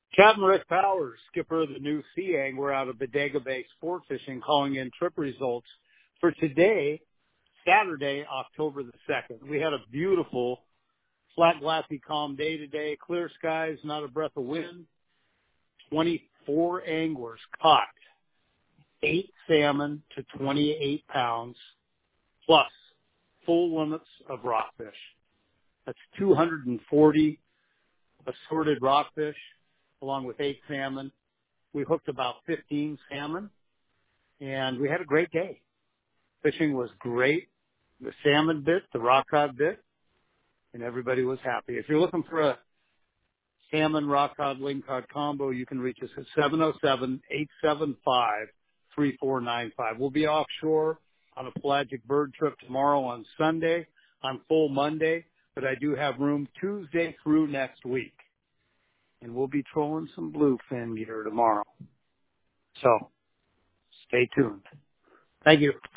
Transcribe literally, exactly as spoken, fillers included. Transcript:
Captain Rick Powers, skipper of the new Sea Angler out of Bodega Bay Sport Fishing, calling in trip results for today, Saturday, October the second. We had a beautiful, flat, glassy, calm day today. Clear skies, not a breath of wind. twenty-four anglers caught eight salmon to twenty-eight pounds, plus full limits of rockfish. That's two hundred forty assorted rockfish, along with eight salmon. We hooked about fifteen salmon, and we had a great day. Fishing was great. The salmon bit, the rock cod bit, and everybody was happy. If you're looking for a salmon rock cod lingcod combo, you can reach us at seven oh seven, eight seven five, three four nine five. We'll be offshore on a pelagic bird trip tomorrow on Sunday. I'm full Monday, but I do have room Tuesday through next week. And we'll be trolling some bluefin gear tomorrow. So stay tuned. Thank you.